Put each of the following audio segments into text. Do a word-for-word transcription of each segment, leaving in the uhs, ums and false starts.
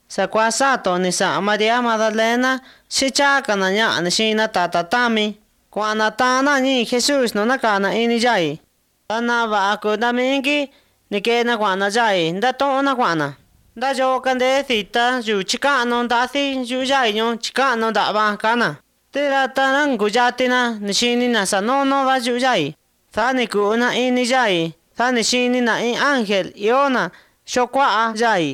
sa kwa sato ni sa Maria Magdalena si chaka na nya ni sina tatatami kwa na tana ni Jesus no nakana ini jai ana va ko da mingi ni ke na kwa na jai nda to na kwa na da jo kan de thita ju chika no da thi ju jai nyo chika no da ba kana tera tanang gujatina ni sini na sa no no va ju jai sa ni ku na ini jai sa ni sini na in angel iona shokwa jai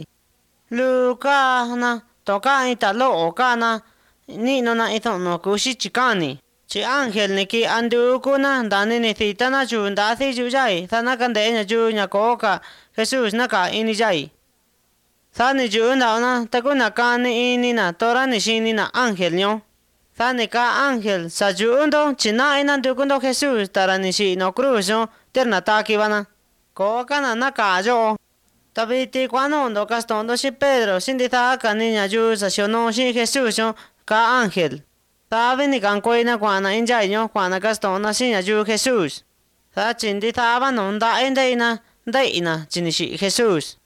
Luka na toka ita lo ka na ni no na ito no kushi chikani chi angel ni ki andu ku na dani ni thita na ju nda thi ju jai sa na kan de nya ju nya ko ka Jesus na ka ini jai sa ni ju na na ta ku na ka ni ini na tora ni shini na angel nyo sa ni ka angel sa ju ndo chi na ina du ku ndo Jesus tara ni shi no cruz no ter na ta ki bana ko ka na na ka jo Tabiti cuando ndo castondo si Pedro sindita kaninya ju sa siono si Jesus ka angel. Tabi ni kan koina kwana injaño kwana castona sinya ju Jesus. Sa chindita ba nonda endeina deina chinishi Jesus.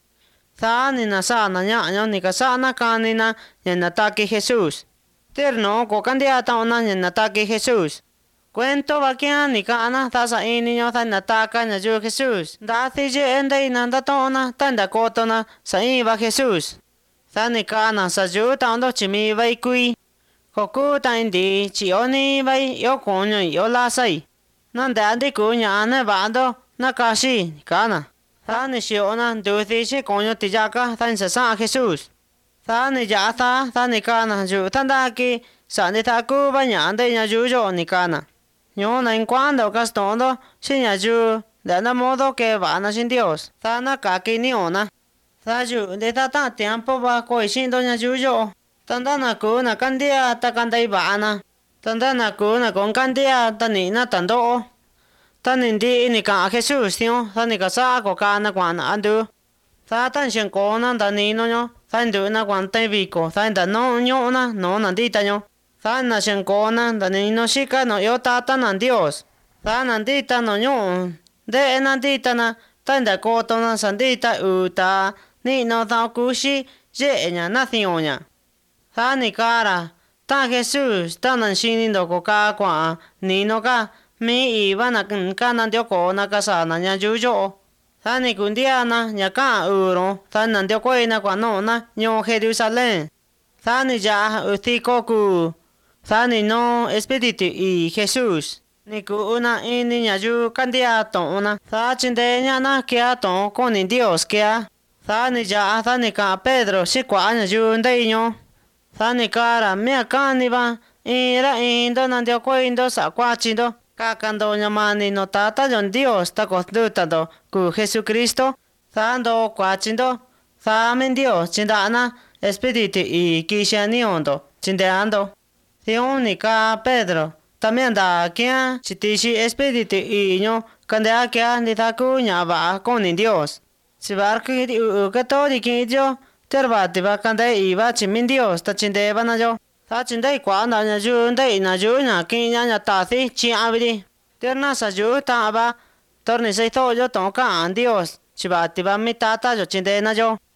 Sa ni na sa na nya ni ka sa na kanina na taki Jesus. Terno ko kandiata ona na taki Jesus. Cuento va que ni kana ta sa ini nyo ta nataka na ju Jesus. Da thi je endai na da tona ta da kotona sa i va Jesus. Sa ni kana sa ju ta ndo chimi vai kui. Koku ta indi chi oni vai yo konyo yo la sai. Nan da di ku nya na va do na kashi kana. Sa ni shi ona du thi chi konyo ti ja ka ta sa sa Jesus. Sa ni ja ta sa ni kana ju ta da ki sa ni ta ku va nya de nya ju jo ni kana. Yo na en cuando castondo sinya ju de na modo que van a sin Dios ta na ka ki ni ona ta ju de ta ta tiempo va ko sin doña ju yo tanda na ku na kandia ta kandai ba na tanda na ku na con kandia ta ni na tando ta ni di ni ka Jesus yo ta ni ka sa ko ka na kwa na andu ta tan shen ko na da ni no yo ta ndu na kwan tai vi ko ta da no nyo na no na di ta yo Sa na shen kona da ni no shika no yo tata nan Dios. Sa nandita no nyo. De nandita na tanda koto na sandita uta ni no ta kushi je nya na thionya. Sa ni kara ta Jesus ta nan shini do ko ka kwa ni no ka mi iba na ka nan dio ko na ka sa na nya ju jo. Sa ni kundia na nya ka uro ta nan dio ko na kwa no na nyo Jerusalén. Sa ni ja uti ko ku Sa ni no Espíritu y Jesús. Ni ku una ini nya ju kandia to una. Sa chinde nya na kia to con ni Dios kia. Sa ni ja sa ni ka Pedro si kwa nya ju ndai nyo. Sa ni kara mea ka ni ba. Ira indo nan dio ko indo sa kwa chindo. Ka kando nya mani no tata yon Dios ta ko duta do ku Jesucristo. Sa ndo kwa chindo. Sa men Dios chinda na Espíritu y kisha ni ondo. Chinde ando. Thion ni ka Pedro también da kia chitishi espíritu y ño kandea kia ni ta ku nya ba con ni Dios si bar ki u ka to di ki jo terba ti ba kande i ba chimin Dios ta chinde ba na jo ta chinde kwa na nya ju ndai na ju nya ki nya nya ta thi chi a bi terna sa ju ta ba torni sai to jo to ka an Dios si ba ti ba mi ta ta jo chinde na jo